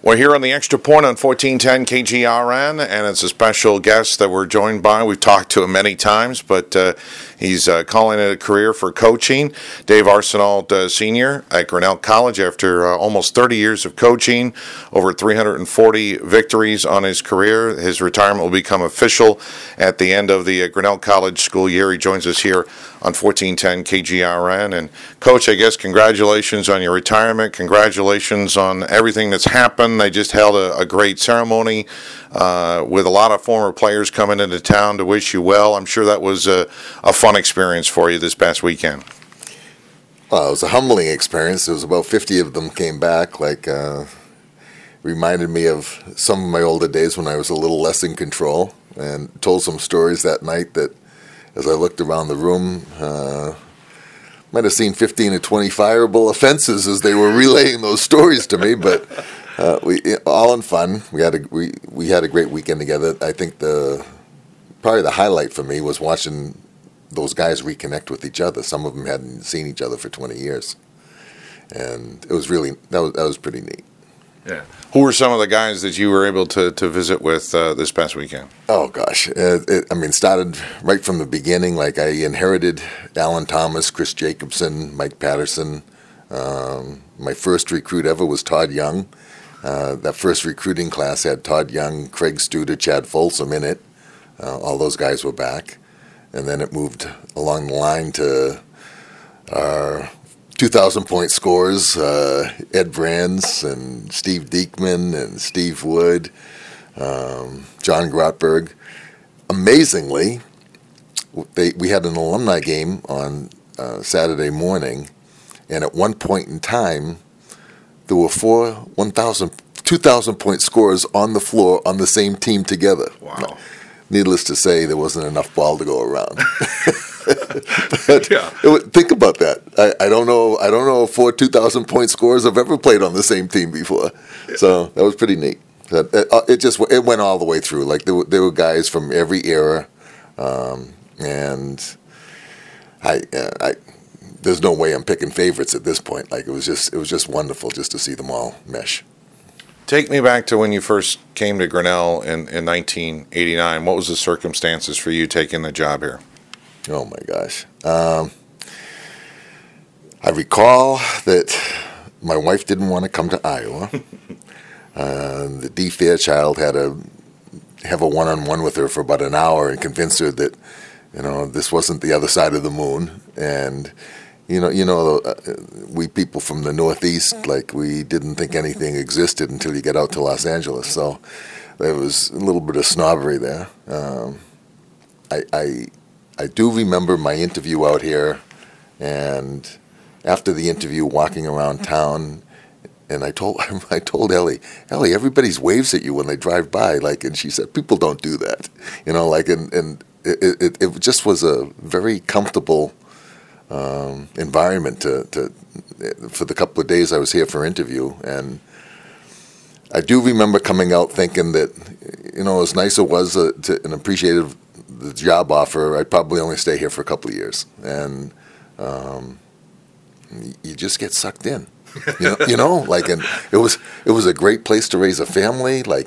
We're here on the Extra Point on 1410 KGRN, and it's a special guest that we're joined by. We've talked to him many times, but he's calling it a career for coaching. Dave Arsenault, Sr. at Grinnell College after almost 30 years of coaching, over 340 victories on his career. His retirement will become official at the end of the Grinnell College school year. He joins us here on 1410 KGRN. And Coach, I guess congratulations on your retirement. Congratulations on everything that's happened. They just held a great ceremony with a lot of former players coming into town to wish you well. I'm sure that was a fun experience for you this past weekend. Well, it was a humbling experience. There was about 50 of them came back. Reminded me of some of my older days when I was a little less in control, and told some stories that night that, as I looked around the room, might have seen 15 or 20 fireable offenses as they were relaying those stories to me, but we all in fun. We had a great weekend together. I think probably the highlight for me was watching those guys reconnect with each other. Some of them hadn't seen each other for 20 years, and it was really that was pretty neat. Yeah. Who were some of the guys that you were able to visit with this past weekend? Oh, gosh. Started right from the beginning. I inherited Alan Thomas, Chris Jacobson, Mike Patterson. My first recruit ever was Todd Young. That first recruiting class had Todd Young, Craig Studer, Chad Folsom in it. All those guys were back. And then it moved along the line to our 2,000-point scorers, Ed Brands and Steve Diekman and Steve Wood, John Grotberg. Amazingly, we had an alumni game on Saturday morning, and at one point in time, there were 2,000-point scorers on the floor on the same team together. Wow. Needless to say, there wasn't enough ball to go around. But yeah. Think about that. I don't know if 4 2,000-point scorers have ever played on the same team before. Yeah. So that was pretty neat. It went all the way through. There were guys from every era, and there's no way I'm picking favorites at this point. It was just wonderful just to see them all mesh. Take me back to when you first came to Grinnell in 1989. What was the circumstances for you taking the job here? Oh, my gosh. I recall that my wife didn't want to come to Iowa. The Dee Fairchild had to have a one-on-one with her for about an hour and convince her that, this wasn't the other side of the moon. And, we people from the Northeast, we didn't think anything existed until you get out to Los Angeles. So there was a little bit of snobbery there. I do remember my interview out here, and after the interview, walking around town, and I told Ellie, everybody waves at you when they drive by, and she said, people don't do that, and it just was a very comfortable environment for the couple of days I was here for interview. And I do remember coming out thinking that, as nice as it was and appreciative the job offer, I'd probably only stay here for a couple of years. And you just get sucked in, and it was a great place to raise a family. I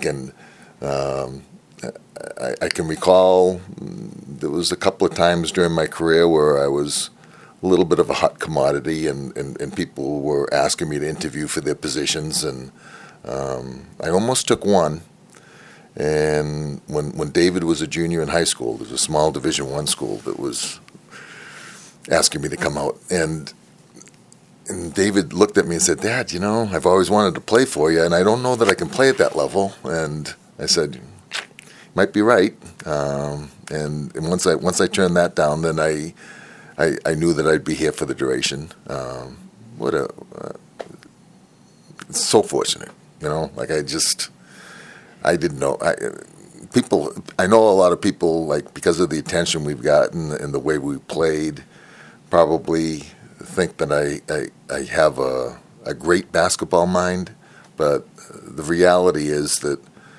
can recall there was a couple of times during my career where I was a little bit of a hot commodity, and people were asking me to interview for their positions, and I almost took one. And when David was a junior in high school, there was a small Division I school that was asking me to come out, and David looked at me and said, "Dad, I've always wanted to play for you, and I don't know that I can play at that level." And I said, "Might be right." And once I turned that down, then I knew that I'd be here for the duration. It's so fortunate, I didn't know. I know a lot of people, because of the attention we've gotten and the way we played, probably think that I have a great basketball mind, but the reality is that,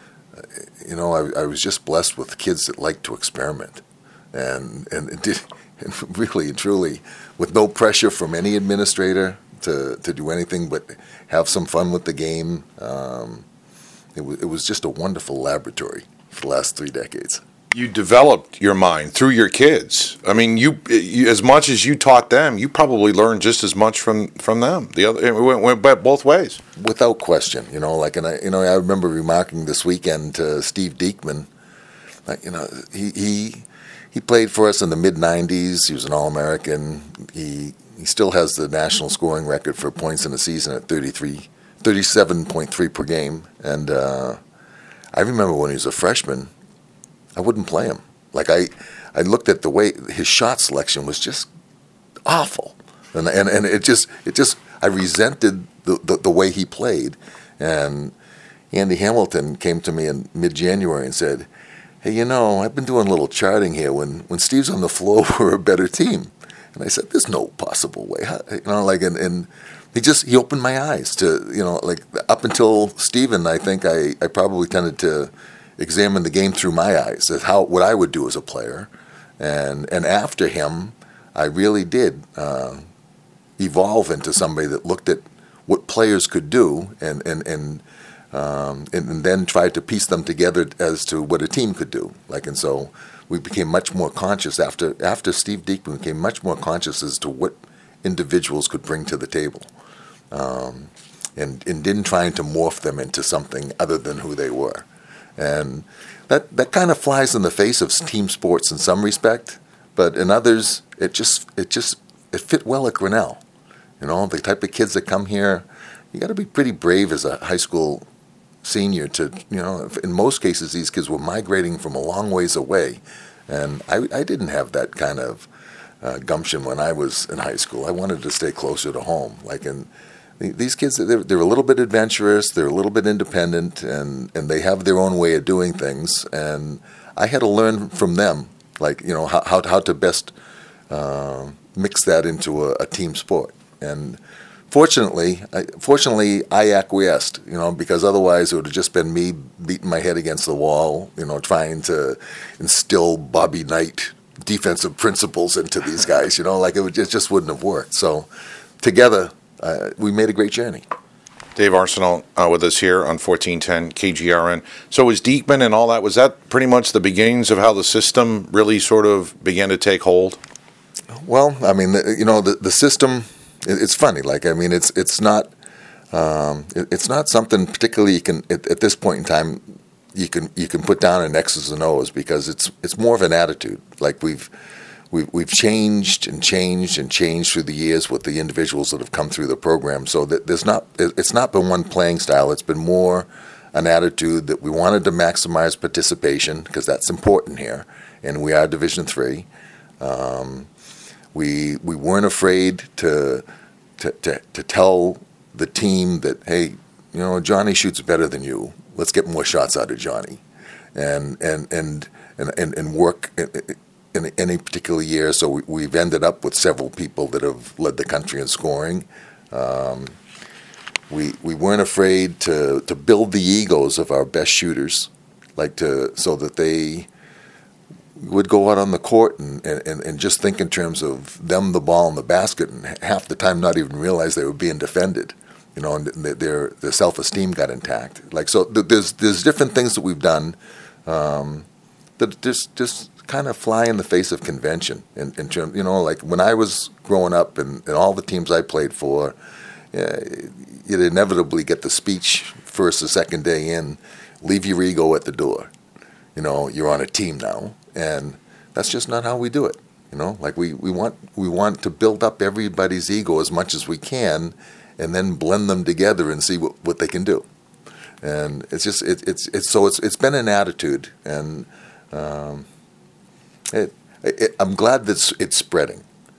I was just blessed with kids that like to experiment, and really and truly, with no pressure from any administrator to do anything but have some fun with the game. it was just a wonderful laboratory for the last 3 decades. You developed your mind through your kids. I mean, you as much as you taught them, you probably learned just as much from them. It went both ways, without question. I remember remarking this weekend to Steve Diekman. He played for us in the mid '90s. He was an All-American. He still has the national scoring record for points in a season at 37.3 per game. And I remember when he was a freshman, I wouldn't play him. I looked at the way his shot selection was just awful, and it just I resented the way he played. And Andy Hamilton came to me in mid-January and said, "Hey, I've been doing a little charting here. When Steve's on the floor, we're a better team." And I said, "There's no possible way." And he opened my eyes to up until Steven, I think I probably tended to examine the game through my eyes as what I would do as a player, and after him, I really did evolve into somebody that looked at what players could do and then tried to piece them together as to what a team could do. And so we became much more conscious after Steve Diekman became much more conscious as to what individuals could bring to the table, and didn't trying to morph them into something other than who they were. And that kind of flies in the face of team sports in some respect, but in others, it fit well at Grinnell. The type of kids that come here, you got to be pretty brave as a high school senior to, in most cases, these kids were migrating from a long ways away, and I didn't have that kind of gumption when I was in high school. I wanted to stay closer to home, these kids, they're a little bit adventurous, they're a little bit independent, and they have their own way of doing things. And I had to learn from them, how to best mix that into a team sport. And fortunately, I acquiesced, because otherwise it would have just been me beating my head against the wall, trying to instill Bobby Knight defensive principles into these guys, it just wouldn't have worked. So together, we made a great journey. Dave Arsenault with us here on 1410 KGRN. So was Diekman and all that, was that pretty much the beginnings of how the system really sort of began to take hold? Well, I mean, the system, it's funny. It's not something particularly you can, at this point in time, you can put down in X's and O's, because it's more of an attitude. We've changed and changed and changed through the years with the individuals that have come through the program. So that it's not been one playing style. It's been more an attitude that we wanted to maximize participation, because that's important here, and we are Division III. We weren't afraid to tell the team that, hey, Johnny shoots better than you. Let's get more shots out of Johnny, and work in any particular year. So we've ended up with several people that have led the country in scoring. We weren't afraid to build the egos of our best shooters, so that they would go out on the court and just think in terms of them, the ball, and the basket, and half the time not even realize they were being defended. And their self-esteem got intact. So there's different things that we've done that just kind of fly in the face of convention. In terms, when I was growing up and all the teams I played for, you'd inevitably get the speech first or second day in, leave your ego at the door. You're on a team now, and that's just not how we do it. We want to build up everybody's ego as much as we can, and then blend them together and see what they can do. And it's been an attitude, and I'm glad that it's spreading.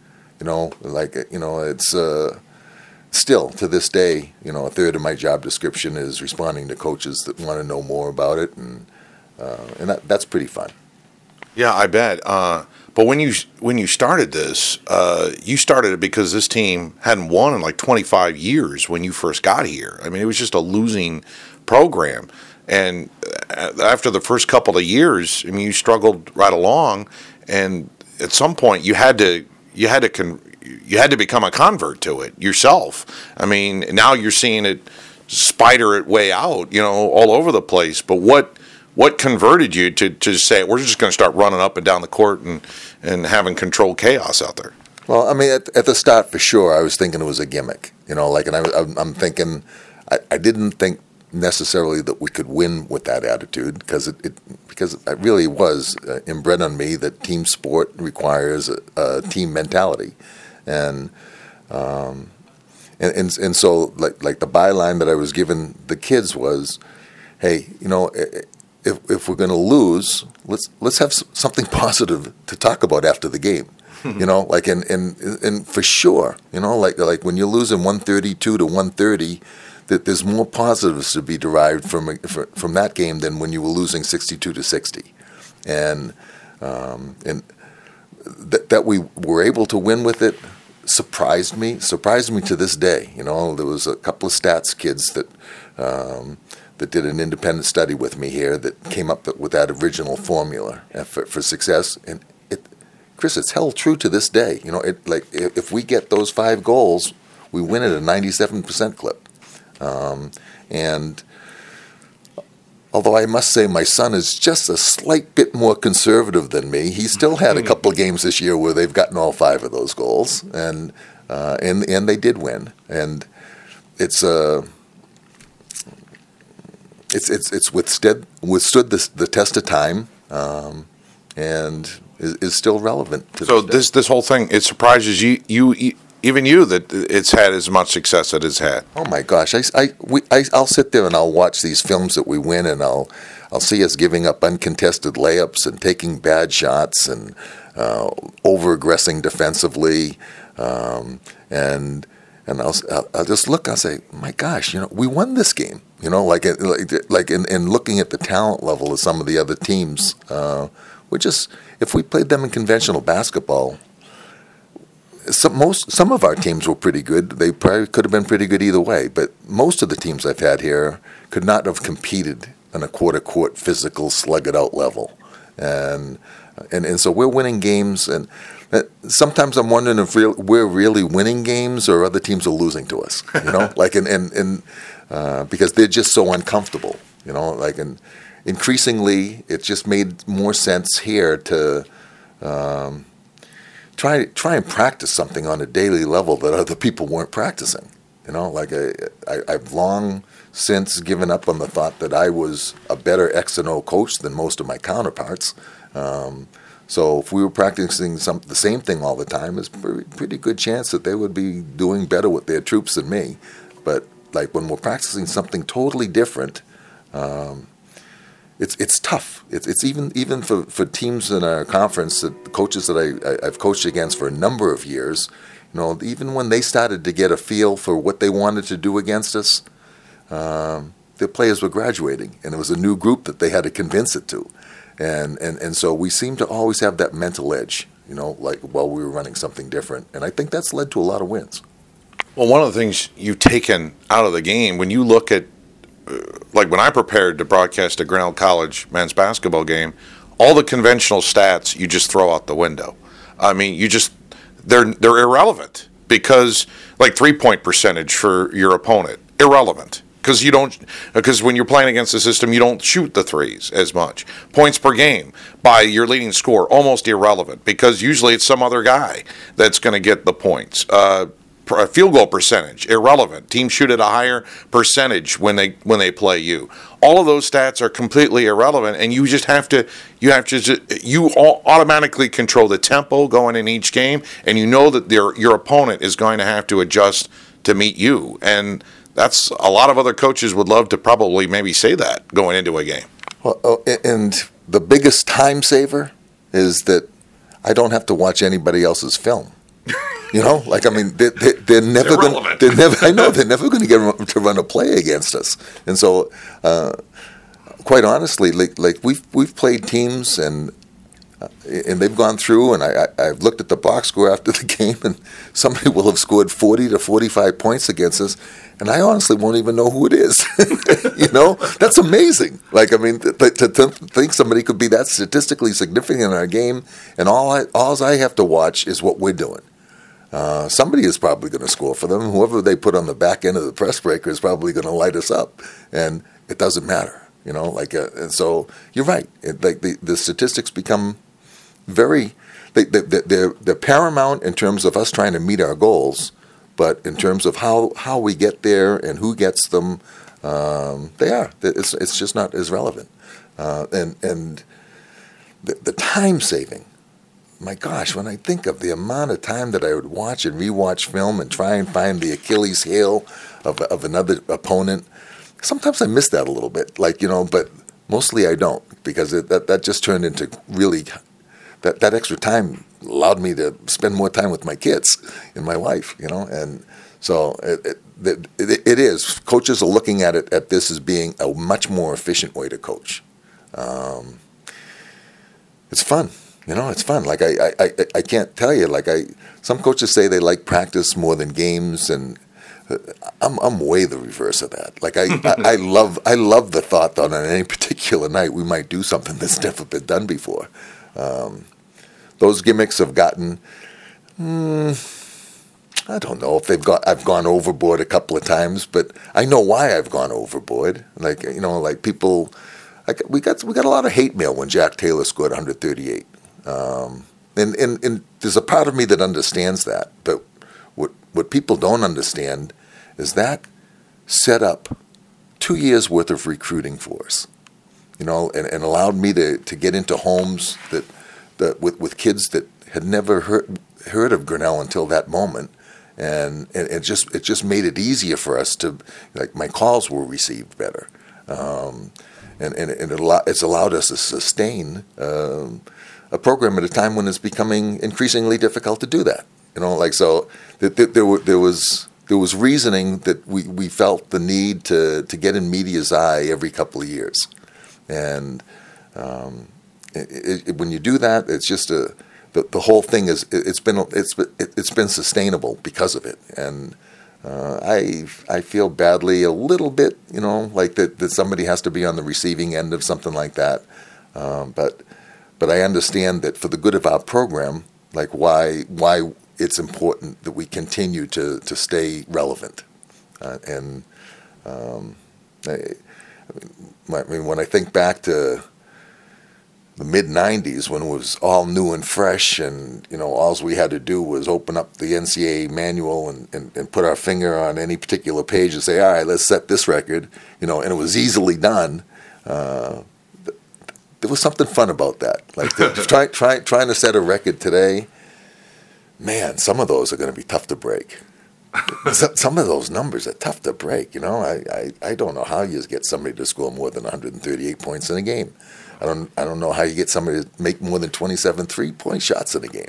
It's still to this day, a third of my job description is responding to coaches that want to know more about it, and that's pretty fun. Yeah, I bet. But when you started this, you started it because this team hadn't won in 25 years when you first got here. I mean, it was just a losing program. And after the first couple of years, I mean, you struggled right along. And at some point, you had to become a convert to it yourself. I mean, now you're seeing it spider it way out, all over the place. But what converted you to say we're just going to start running up and down the court and having controlled chaos out there? Well, I mean, at the start, for sure, I was thinking it was a gimmick, and I'm thinking, I didn't think necessarily that we could win with that attitude because it really was inbred on me that team sport requires a team mentality, and so like the byline that I was giving the kids was, hey, if we're going to lose, let's have something positive to talk about after the game. And for sure, like when you're losing 132 to 130, that there's more positives to be derived from that game than when you were losing 62 to 60, and that we were able to win with it surprised me to this day. There was a couple of stats kids that did an independent study with me here that came up with that original formula for success, and Chris, it's held true to this day. If we get those 5 goals, we win at a 97% clip. And although I must say my son is just a slight bit more conservative than me, he still had a couple of games this year where they've gotten all 5 of those goals, and they did win. And it's withstood the test of time, and is still relevant to this whole thing, it surprises you even you that it's had as much success as it's had. Oh my gosh, I'll sit there and I'll watch these films that we win, and I'll see us giving up uncontested layups and taking bad shots and over-aggressing defensively, and I'll just look. I'll say, my gosh, we won this game. Like in looking at the talent level of some of the other teams, if we played them in conventional basketball, some of our teams were pretty good. They probably could have been pretty good either way. But most of the teams I've had here could not have competed on a quarter-court physical slug-it-out level, and so we're winning games. And sometimes I'm wondering if we're really winning games or other teams are losing to us. Because they're just so uncomfortable. And increasingly, it just made more sense here to try and practice something on a daily level that other people weren't practicing. I've long since given up on the thought that I was a better X and O coach than most of my counterparts. So if we were practicing the same thing all the time, there's a pretty good chance that they would be doing better with their troops than me. But like when we're practicing something totally different, it's tough. It's even for teams in our conference, that the coaches that I've coached against for a number of years, even when they started to get a feel for what they wanted to do against us, their players were graduating, and it was a new group that they had to convince it to, and so we seem to always have that mental edge, like while we were running something different, and I think that's led to a lot of wins. Well, one of the things you've taken out of the game, when you look at, like when I prepared to broadcast a Grinnell College men's basketball game, all the conventional stats you just throw out the window. I mean, they're irrelevant because, like, 3-point percentage for your opponent, irrelevant. Because when you're playing against the system, you don't shoot the threes as much. Points per game by your leading scorer, almost irrelevant, because usually it's some other guy that's going to get the points. Field goal percentage, irrelevant. Teams shoot at a higher percentage when they play you. All of those stats are completely irrelevant, and you automatically control the tempo going in each game, and you know that your opponent is going to have to adjust to meet you. And that's a lot of other coaches would love to probably maybe say that going into a game. Well, and the biggest time saver is that I don't have to watch anybody else's film. They're never going. They're never going to get to run a play against us. And so, quite honestly, like we've played teams and they've gone through, and I've looked at the box score after the game, and somebody will have scored 40 to 45 points against us, and I honestly won't even know who it is. That's amazing. To think somebody could be that statistically significant in our game, and all I have to watch is what we're doing. somebody is probably going to score for them. Whoever they put on the back end of the press breaker is probably going to light us up, and it doesn't matter, and so you're right. The statistics become very, they're paramount in terms of us trying to meet our goals, but in terms of how we get there and who gets them, they are. It's just not as relevant, and the time saving. My gosh, when I think of the amount of time that I would watch and rewatch film and try and find the Achilles heel of another opponent, sometimes I miss that a little bit, but mostly I don't, because that just turned into really, that extra time allowed me to spend more time with my kids and my wife, and so it is. Coaches are looking at this as being a much more efficient way to coach. It's fun. It's fun. Like I can't tell you. Some coaches say they like practice more than games, and I'm way the reverse of that. I love the thought that on any particular night we might do something that's never been done before. Those gimmicks have gotten. I don't know if I've gone overboard a couple of times, but I know why I've gone overboard. People. We got a lot of hate mail when Jack Taylor scored 138. And there's a part of me that understands that, but what people don't understand is that set up 2 years worth of recruiting for us, and allowed me to get into homes that with kids that had never heard of Grinnell until that moment, and it just made it easier for us to, my calls were received better, and it's allowed us to sustain a program at a time when it's becoming increasingly difficult to do that. So there was reasoning that we felt the need to get in media's eye every couple of years, and when you do that, it's just the whole thing is it's been sustainable because of it, and I feel badly a little bit, that somebody has to be on the receiving end of something like that, but I understand that for the good of our program, why it's important that we continue to stay relevant. When I think back to the mid-'90s, when it was all new and fresh, and all we had to do was open up the NCAA manual and put our finger on any particular page and say, all right, let's set this record, and it was easily done. There was something fun about that. Trying to set a record today, man, some of those are going to be tough to break. Some of those numbers are tough to break. I don't know how you get somebody to score more than 138 points in a game. I don't know how you get somebody to make more than 27 3-point shots in a game.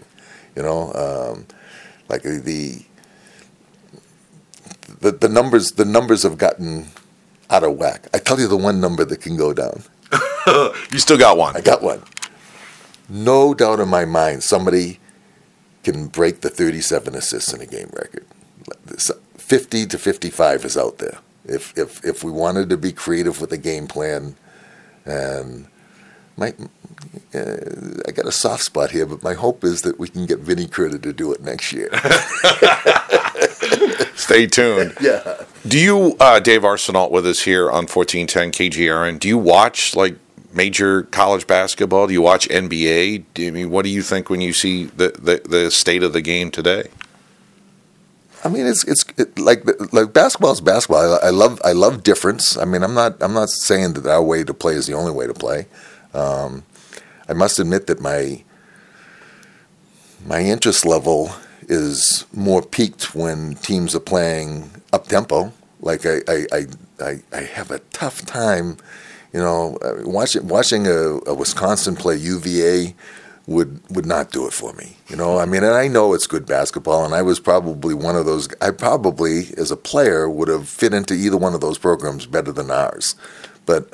The numbers have gotten out of whack. I tell you the one number that can go down. You still got one. I got one. No doubt in my mind, somebody can break the 37 assists in a game record. 50 to 55 is out there. If we wanted to be creative with a game plan, and I got a soft spot here, but my hope is that we can get Vinny Curtin to do it next year. Stay tuned. Yeah. Do you, Dave Arsenault with us here on 1410 KGRN, do you watch major college basketball? Do you watch NBA? What do you think when you see the state of the game today? It's like basketball's basketball. I love difference. I'm not saying that our way to play is the only way to play. I must admit that my interest level is more peaked when teams are playing up tempo. I have a tough time, watching a Wisconsin play UVA would not do it for me. And I know it's good basketball, and I was probably one of those. I probably, as a player, would have fit into either one of those programs better than ours, but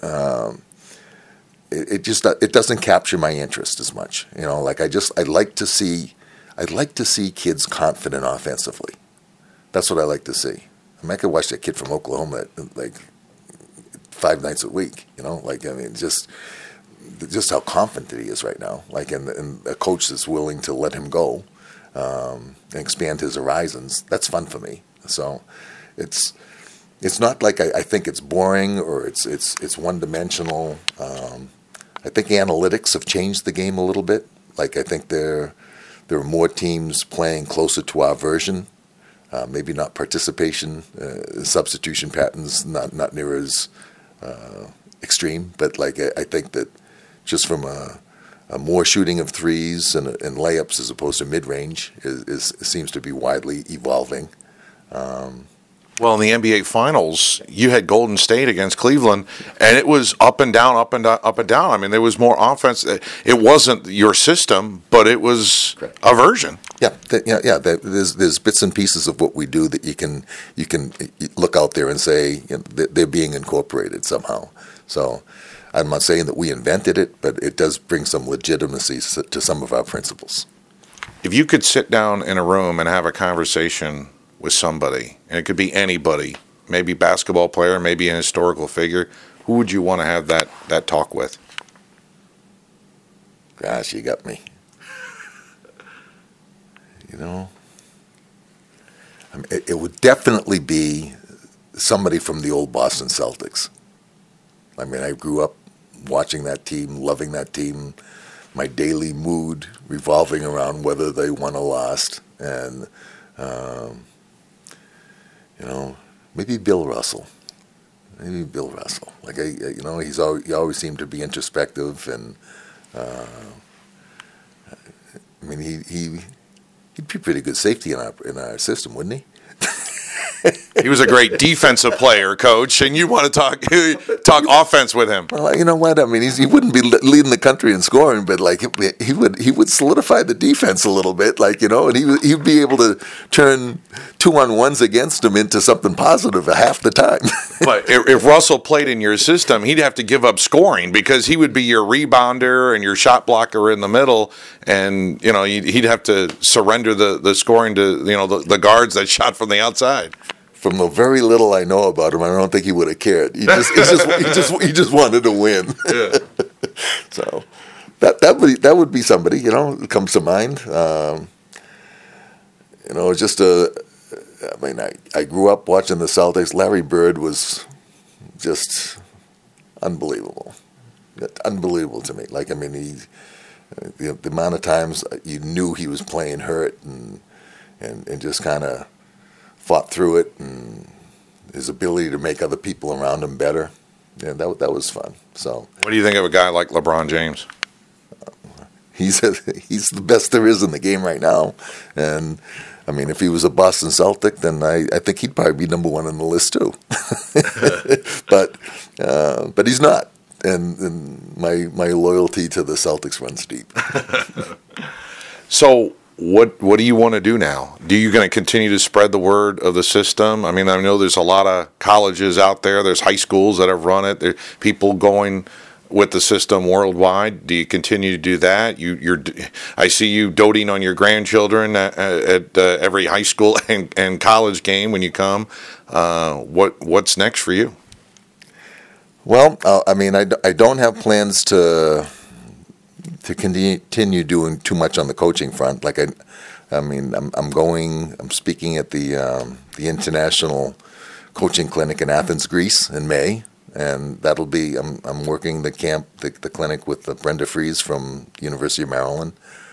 it doesn't capture my interest as much. I'd like to see kids confident offensively. That's what I like to see. I could watch that kid from Oklahoma 5 nights a week. Just how confident he is right now. And a coach that's willing to let him go. and expand his horizons, that's fun for me. So it's not like I think it's boring or it's one dimensional. I think analytics have changed the game a little bit. Like I think there are more teams playing closer to our version. Maybe not participation, substitution patterns not near as extreme, but like I think that just from a more shooting of threes and layups as opposed to mid-range seems to be widely evolving. Well, in the NBA Finals, you had Golden State against Cleveland, and it was up and down, up and down, up and down. I mean, there was more offense. It wasn't your system, but it was a version. Yeah. There's bits and pieces of what we do that you can look out there and say they're being incorporated somehow. So I'm not saying that we invented it, but it does bring some legitimacy to some of our principles. If you could sit down in a room and have a conversation with somebody, and it could be anybody, maybe basketball player, maybe an historical figure, who would you want to have that talk with? Gosh, you got me. It would definitely be somebody from the old Boston Celtics. I mean, I grew up watching that team, loving that team, my daily mood revolving around whether they won or lost, and maybe Bill Russell. Like he always seemed to be introspective, and he'd be pretty good safety in our system, wouldn't he? He was a great defensive player, Coach, and you want to talk offense with him. Well, you know what? I mean, he wouldn't be leading the country in scoring, but like he would solidify the defense a little bit, and he'd be able to turn 2-on-1s against him into something positive half the time. But if Russell played in your system, he'd have to give up scoring because he would be your rebounder and your shot blocker in the middle, and he'd have to surrender the scoring to the guards that shot from the outside. From the very little I know about him, I don't think he would have cared. He just wanted to win. Yeah. So that would be somebody that comes to mind. I grew up watching the Celtics. Larry Bird was just unbelievable to me. The amount of times you knew he was playing hurt and just kind of fought through it, and his ability to make other people around him better. Yeah, that was fun. So, what do you think of a guy like LeBron James? He's the best there is in the game right now, and I mean, if he was a Boston Celtic, then I think he'd probably be number one on the list too. But he's not, and my loyalty to the Celtics runs deep. So, what do you want to do now? Do you going to continue to spread the word of the system? I mean, I know there's a lot of colleges out there. There's high schools that have run it. There are people going with the system worldwide. Do you continue to do that? I see you doting on your grandchildren at every high school and college game when you come. What's next for you? Well, I don't have plans to continue doing too much on the coaching front. I'm speaking at the International Coaching Clinic in Athens, Greece in May, and that'll be, I'm working the clinic with Brenda Fries from University of Maryland,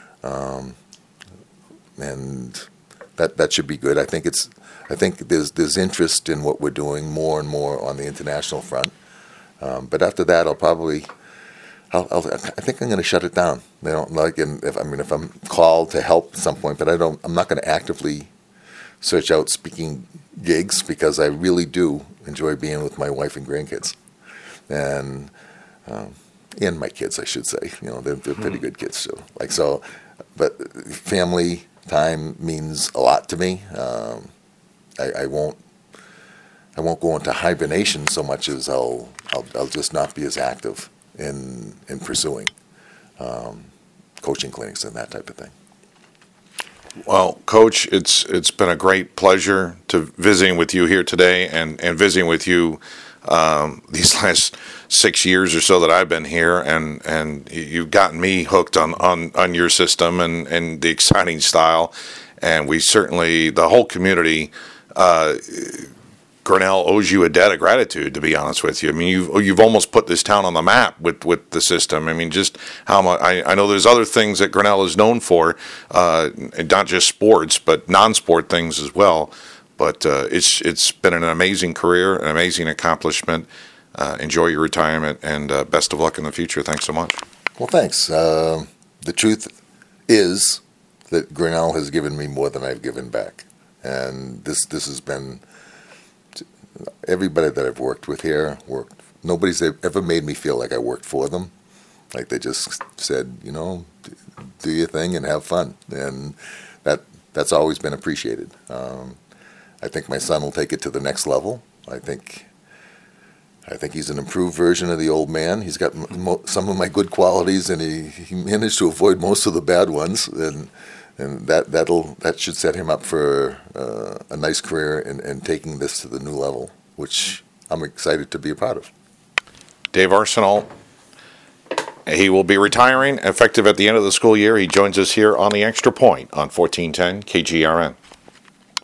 and that should be good. I think there's interest in what we're doing more and more on the international front, but after that I think I'm going to shut it down. If I'm called to help at some point, but I'm not going to actively search out speaking gigs because I really do enjoy being with my wife and grandkids, and my kids, I should say. They're pretty good kids too. But family time means a lot to me. I won't go into hibernation so much as I'll just not be as active in pursuing coaching clinics and that type of thing. Well, Coach, it's been a great pleasure to visiting with you here today and visiting with you these last 6 years or so that I've been here, and you've gotten me hooked on your system and the exciting style, and we certainly, the whole community, Grinnell owes you a debt of gratitude, to be honest with you. I mean, you've almost put this town on the map with the system. I mean, just how much I know there's other things that Grinnell is known for, not just sports, but non-sport things as well. But it's been an amazing career, an amazing accomplishment. Enjoy your retirement, and best of luck in the future. Thanks so much. Well, thanks. The truth is that Grinnell has given me more than I've given back, and this has been. Everybody that I've worked with here, nobody's ever made me feel like I worked for them. Like they just said, do your thing and have fun. And that's always been appreciated. I think my son will take it to the next level. I think he's an improved version of the old man. He's got some of my good qualities, and he managed to avoid most of the bad ones. And that should set him up for a nice career and taking this to the new level, which I'm excited to be a part of. Dave Arsenault, he will be retiring effective at the end of the school year. He joins us here on the Extra Point on 1410 KGRN.